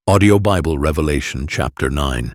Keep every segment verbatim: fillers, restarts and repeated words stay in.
Audio Bible Revelation chapter nine.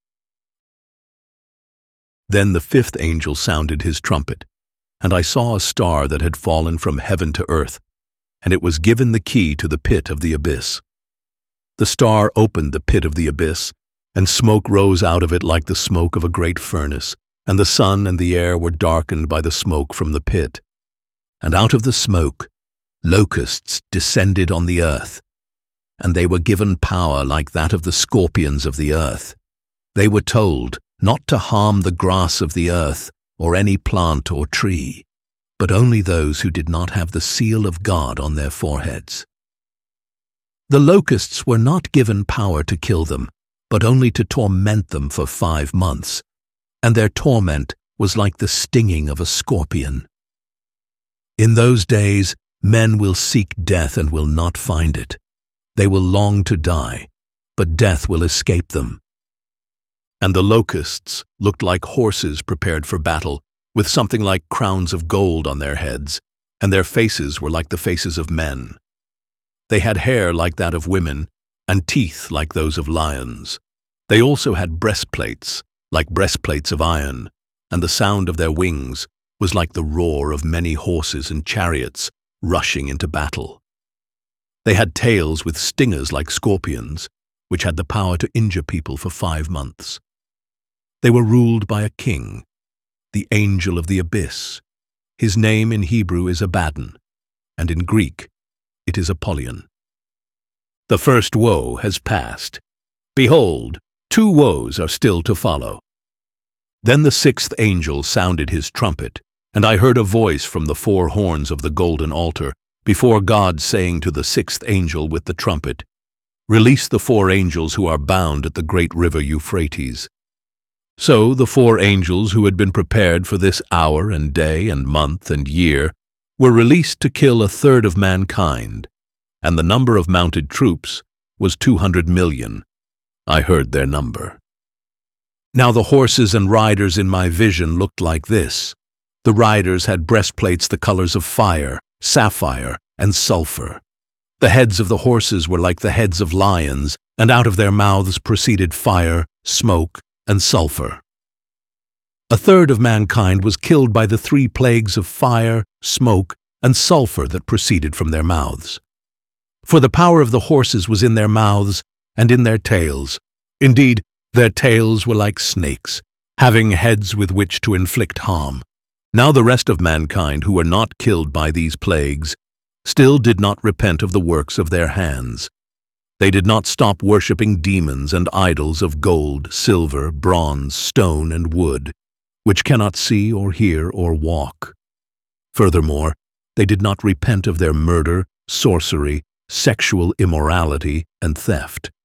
Then the fifth angel sounded his trumpet, and I saw a star that had fallen from heaven to earth, and it was given the key to the pit of the abyss. The star opened the pit of the abyss, and smoke rose out of it like the smoke of a great furnace, and the sun and the air were darkened by the smoke from the pit. And out of the smoke locusts descended on the earth, and they were given power like that of the scorpions of the earth. They were told not to harm the grass of the earth or any plant or tree, but only those who did not have the seal of God on their foreheads. The locusts were not given power to kill them, but only to torment them for five months, and their torment was like the stinging of a scorpion. In those days men will seek death and will not find it. They will long to die, but death will escape them. And the locusts looked like horses prepared for battle, with something like crowns of gold on their heads, and their faces were like the faces of men. They had hair like that of women, and teeth like those of lions. They also had breastplates, like breastplates of iron, and the sound of their wings was like the roar of many horses and chariots rushing into battle. They had tails with stingers like scorpions, which had the power to injure people for five months. They were ruled by a king, the angel of the abyss. His name in Hebrew is Abaddon, and in Greek it is Apollyon. The first woe has passed. Behold, two woes are still to follow. Then the sixth angel sounded his trumpet, and I heard a voice from the four horns of the golden altar before God saying to the sixth angel with the trumpet, "Release the four angels who are bound at the great river Euphrates." So the four angels who had been prepared for this hour and day and month and year were released to kill a third of mankind, and the number of mounted troops was two hundred million. I heard their number. Now the horses and riders in my vision looked like this. The riders had breastplates the colors of fire, sapphire, and sulfur. The heads of the horses were like the heads of lions, and out of their mouths proceeded fire, smoke, and sulfur. A third of mankind was killed by the three plagues of fire, smoke, and sulfur that proceeded from their mouths. For the power of the horses was in their mouths and in their tails. Indeed, their tails were like snakes, having heads with which to inflict harm. Now the rest of mankind who were not killed by these plagues still did not repent of the works of their hands. They did not stop worshipping demons and idols of gold, silver, bronze, stone, and wood, which cannot see or hear or walk. Furthermore, they did not repent of their murder, sorcery, sexual immorality, and theft.